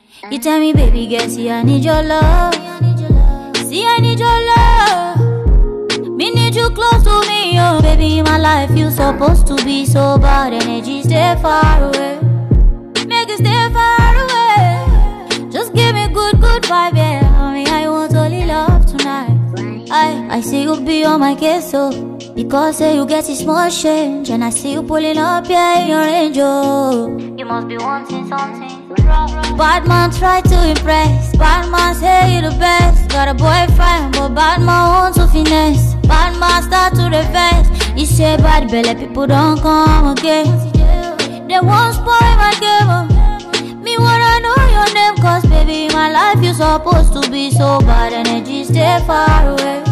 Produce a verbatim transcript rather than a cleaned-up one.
You tell me, baby girl, see I need your love. See I need your love. Me need you close to me, oh baby. In my life you supposed to be so bad. Energy stay far away. Make it stay far away. Just give me good, good vibe, yeah. I mean, I want only love tonight. I, I see you be on my case, so because say you get a small change, and I see you pulling up, yeah, in your range, oh. You must be wanting something. Bad man try to impress. Bad man say you the best. Got a boyfriend, but bad man want to finesse. Bad man start to reverse. He say bad belly people don't come again. They won't spoil my game. Me wanna know your name, cause baby in my life you supposed to be so bad. Energy stay far away.